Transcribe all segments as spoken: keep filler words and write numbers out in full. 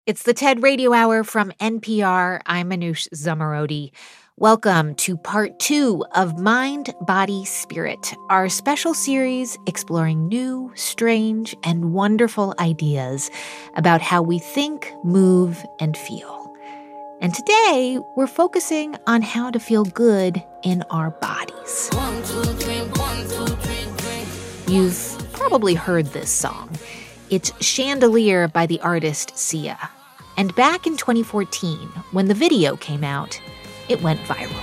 It's the TED Radio Hour from N P R. I'm Manoush Zomorodi. Welcome to part two of Mind, Body, Spirit, our special series exploring new, strange, and wonderful ideas about how we think, move, and feel. And today, we're focusing on how to feel good in our bodies. One, two, three, one, two, three, three. You've probably heard this song. It's Chandelier by the artist Sia. And back in twenty fourteen, when the video came out, it went viral.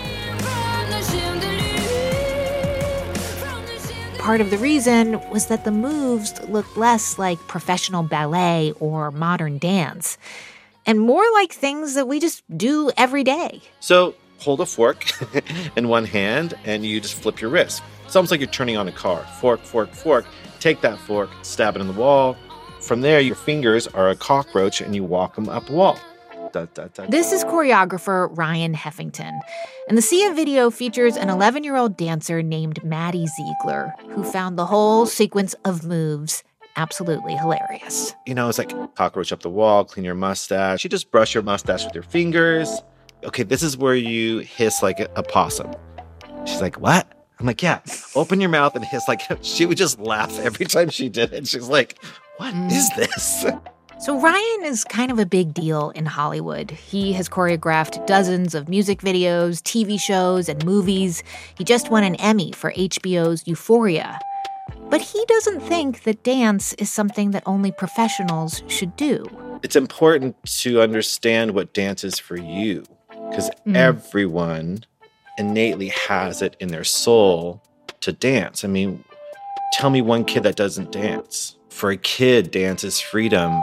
Part of the reason was that the moves looked less like professional ballet or modern dance, and more like things that we just do every day. So hold a fork in one hand and you just flip your wrist. It's almost like you're turning on a car. Fork, fork, fork. Take that fork, stab it in the wall. From there, your fingers are a cockroach and you walk them up a wall. Da, da, da. This is choreographer Ryan Heffington. And the Sia video features an eleven-year-old dancer named Maddie Ziegler, who found the whole sequence of moves absolutely hilarious. You know, it's like cockroach up the wall, clean your mustache. You just brush your mustache with your fingers. Okay, this is where you hiss like a, a possum. She's like, what? I'm like, yeah, open your mouth and hiss like, she would just laugh every time she did it. She's like, what is this? So Ryan is kind of a big deal in Hollywood. He has choreographed dozens of music videos, T V shows, and movies. He just won an Emmy for H B O's Euphoria. But he doesn't think that dance is something that only professionals should do. It's important to understand what dance is for you, because mm. everyone innately has it in their soul to dance. I mean, tell me one kid that doesn't dance. For a kid, dance is freedom.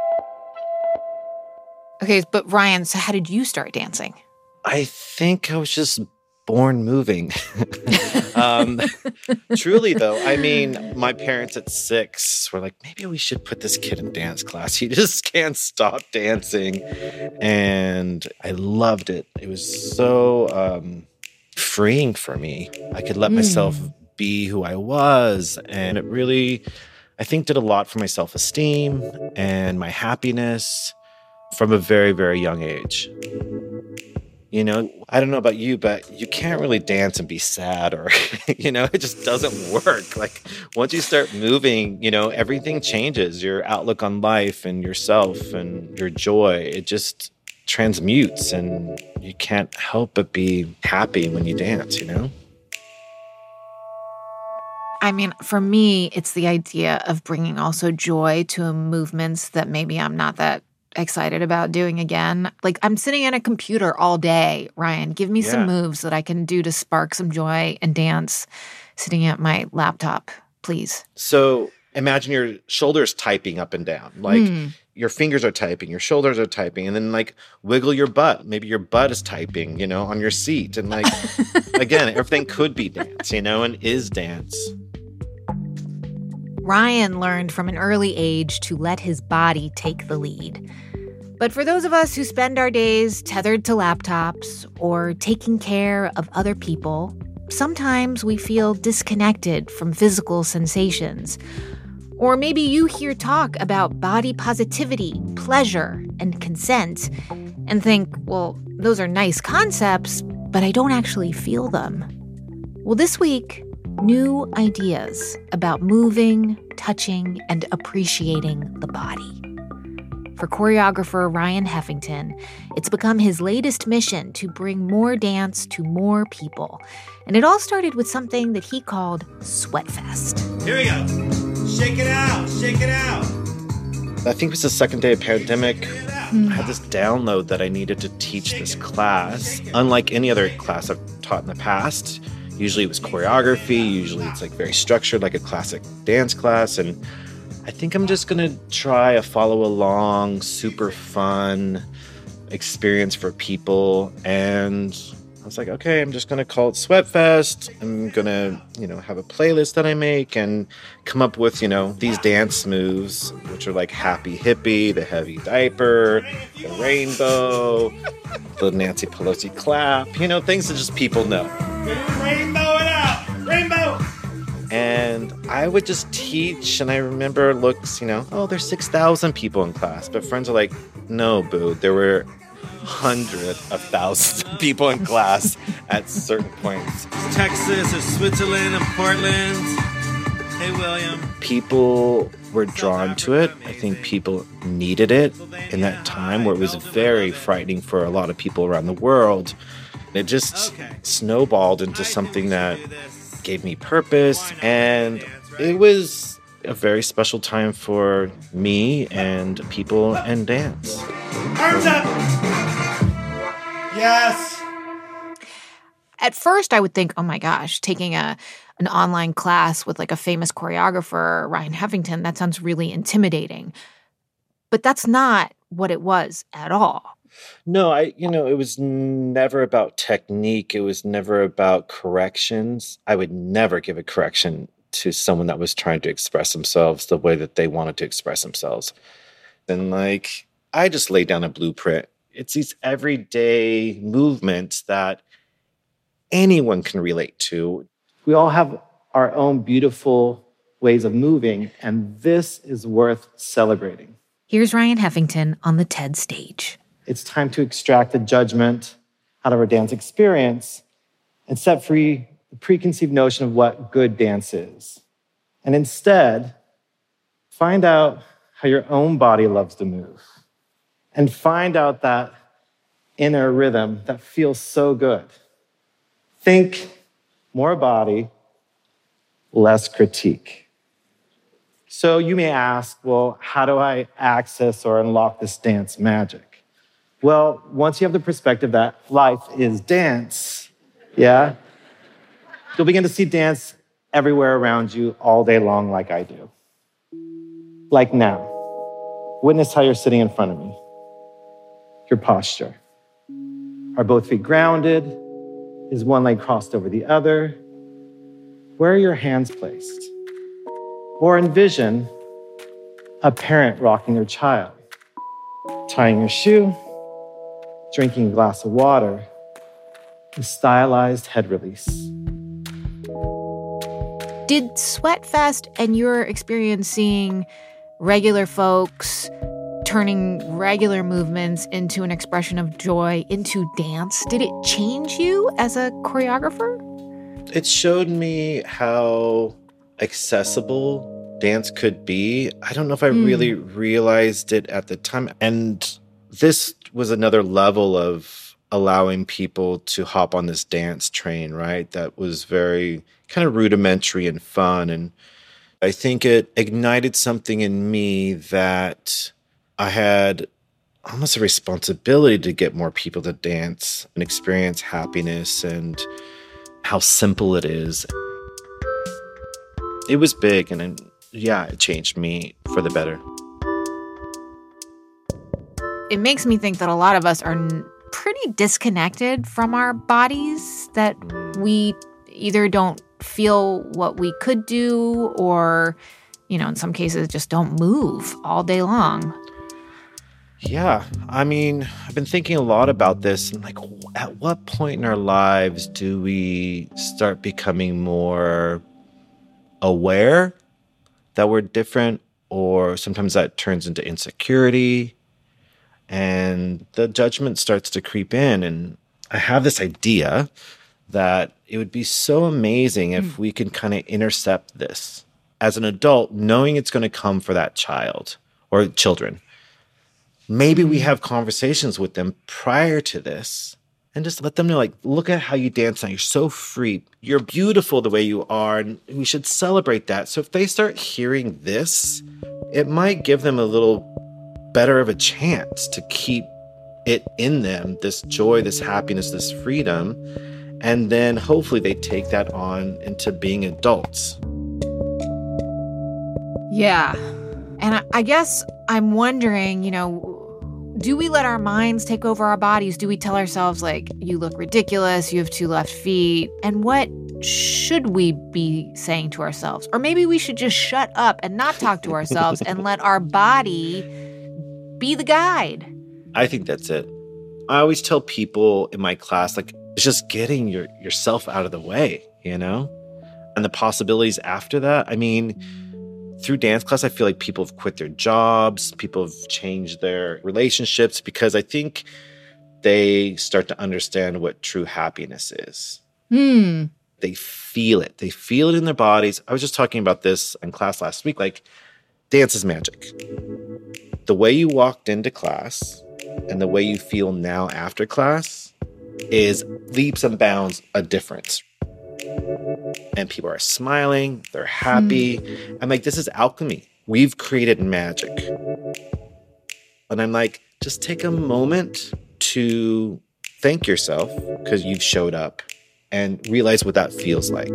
Okay, but Ryan, so how did you start dancing? I think I was just born moving. um, truly, though, I mean, my parents at six were like, maybe we should put this kid in dance class. He just can't stop dancing. And I loved it. It was so um, freeing for me. I could let mm. myself be who I was. And it really, I think, did a lot for my self-esteem and my happiness from a very, very young age. You know, I don't know about you, but you can't really dance and be sad or, you know, it just doesn't work. Like once you start moving, you know, everything changes. Your outlook on life and yourself and your joy, it just transmutes and you can't help but be happy when you dance, you know? I mean, for me, it's the idea of bringing also joy to movements that maybe I'm not that excited about doing again. Like, I'm sitting at a computer all day. Ryan, give me yeah. some moves that I can do to spark some joy and dance sitting at my laptop, please. So imagine your shoulders typing up and down. Like, mm. your fingers are typing, your shoulders are typing, and then, like, wiggle your butt. Maybe your butt is typing, you know, on your seat. And, like, again, everything could be dance, you know, and is dance. Ryan learned from an early age to let his body take the lead. But for those of us who spend our days tethered to laptops or taking care of other people, sometimes we feel disconnected from physical sensations. Or maybe you hear talk about body positivity, pleasure, and consent, and think, well, those are nice concepts, but I don't actually feel them. Well, this week, new ideas about moving, touching, and appreciating the body. For choreographer Ryan Heffington, it's become his latest mission to bring more dance to more people. And it all started with something that he called Sweatfest. Here we go. Shake it out. Shake it out. I think it was the second day of pandemic. Mm. I had this download that I needed to teach this class. Unlike any other class I've taught in the past, usually it was choreography. Usually it's like very structured, like a classic dance class. And I think I'm just going to try a follow along, super fun experience for people. And I was like, okay, I'm just going to call it Sweatfest. I'm going to, you know, have a playlist that I make and come up with, you know, these dance moves, which are like Happy Hippie, the heavy diaper, the rainbow, the Nancy Pelosi clap, you know, things that just people know. Rainbow it out! Rainbow! And I would just teach, and I remember looks, you know, oh, there's six thousand people in class. But friends are like, no, boo, there were hundreds of thousands of people in class at certain points. Texas or Switzerland and Portland. Hey, William. People were drawn to it. I think people needed it in that time where it was very frightening for a lot of people around the world. It just snowballed into something that gave me purpose, and it was a very special time for me and people and dance. Arms up! Yes! At first, I would think, oh my gosh, taking a an online class with like a famous choreographer, Ryan Heffington, that sounds really intimidating. But that's not what it was at all. No, I, you know, it was never about technique. It was never about corrections. I would never give a correction to someone that was trying to express themselves the way that they wanted to express themselves. Then, like, I just laid down a blueprint. It's these everyday movements that anyone can relate to. We all have our own beautiful ways of moving, and this is worth celebrating. Here's Ryan Heffington on the TED stage. It's time to extract the judgment out of our dance experience and set free the preconceived notion of what good dance is. And instead, find out how your own body loves to move. And find out that inner rhythm that feels so good. Think more body, less critique. So you may ask, well, how do I access or unlock this dance magic? Well, once you have the perspective that life is dance, yeah, you'll begin to see dance everywhere around you all day long like I do. Like now. Witness how you're sitting in front of me. Your posture. Are both feet grounded? Is one leg crossed over the other? Where are your hands placed? Or envision a parent rocking their child, tying your shoe, drinking a glass of water, a stylized head release. Did Sweatfest and your experience seeing regular folks turning regular movements into an expression of joy, into dance, did it change you as a choreographer? It showed me how accessible dance could be. I don't know if I mm. really realized it at the time. And this was another level of allowing people to hop on this dance train, right? That was very kind of rudimentary and fun. And I think it ignited something in me that I had almost a responsibility to get more people to dance and experience happiness and how simple it is. It was big, and it, yeah, it changed me for the better. It makes me think that a lot of us are pretty disconnected from our bodies, that we either don't feel what we could do or, you know, in some cases just don't move all day long. Yeah, I mean, I've been thinking a lot about this, and like, at what point in our lives do we start becoming more aware that we're different, or sometimes that turns into insecurity, and the judgment starts to creep in. And I have this idea that it would be so amazing if mm. we can kind of intercept this as an adult, knowing it's going to come for that child or children. Maybe we have conversations with them prior to this and just let them know, like, look at how you dance now. You're so free. You're beautiful the way you are, and we should celebrate that. So if they start hearing this, it might give them a little better of a chance to keep it in them, this joy, this happiness, this freedom. And then hopefully they take that on into being adults. Yeah. And I, I guess I'm wondering, you know, do we let our minds take over our bodies? Do we tell ourselves, like, you look ridiculous, you have two left feet? And what should we be saying to ourselves? Or maybe we should just shut up and not talk to ourselves and let our body be the guide. I think that's it. I always tell people in my class, like, it's just getting your yourself out of the way, you know? And the possibilities after that, I mean, through dance class, I feel like people have quit their jobs, people have changed their relationships because I think they start to understand what true happiness is. Hmm. They feel it. They feel it in their bodies. I was just talking about this in class last week. Like, dance is magic. The way you walked into class and the way you feel now after class is leaps and bounds a difference. And people are smiling, they're happy. Mm. I'm like, this is alchemy. We've created magic. And I'm like, just take a moment to thank yourself because you've showed up and realize what that feels like.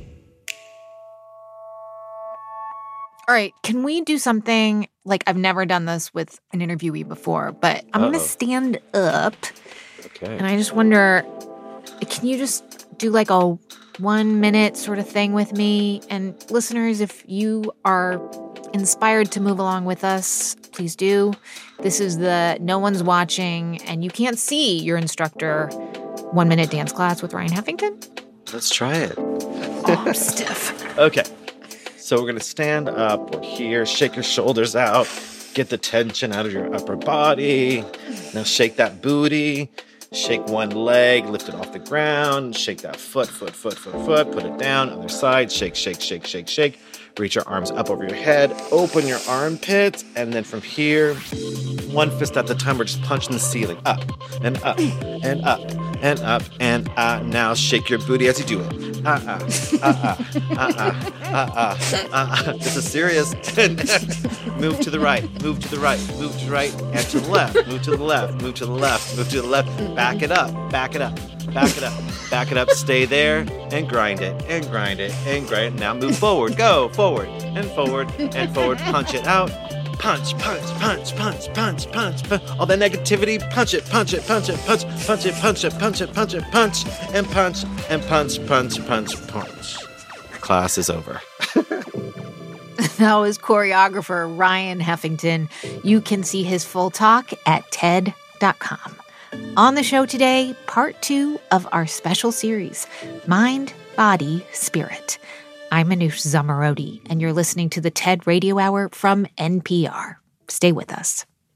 All right, can we do something, like I've never done this with an interviewee before, but I'm going to stand up. Okay. And I just wonder, can you just do like a one minute sort of thing with me? And listeners, if you are inspired to move along with us, please do. This is the No One's Watching, and you can't see your instructor one minute dance class with Ryan Heffington. Let's try it. Oh, I'm stiff. Okay. So we're going to stand up. We're here. Shake your shoulders out. Get the tension out of your upper body. Now shake that booty. Shake one leg. Lift it off the ground. Shake that foot, foot, foot, foot, foot. Put it down. Other side. Shake, shake, shake, shake, shake. Reach your arms up over your head. Open your armpits. And then from here, one fist at the time, we're just punching the ceiling. Up and up and up and up and uh. Now shake your booty as you do it. Uh-uh, uh-uh, uh-uh, uh-uh, uh-uh. This is serious. Move to the right, move to the right, move to the right, and to the left, move to the left, move to the left, move to the left. Back it up, back it up, back it up, back it up. Stay there and grind it, and grind it, and grind it. Now move forward, go forward, and forward, and forward. Punch it out. Punch, punch, punch, punch, punch, punch, punch. All that negativity, punch it, punch it, punch it, punch, punch it, punch it, punch it, punch it, punch, and punch, and punch, punch, punch, punch. Class is over. That was choreographer Ryan Heffington. You can see his full talk at T E D dot com. On the show today, part two of our special series, Mind, Body, Spirit. I'm Manoush Zomorodi, and you're listening to the TED Radio Hour from N P R. Stay with us.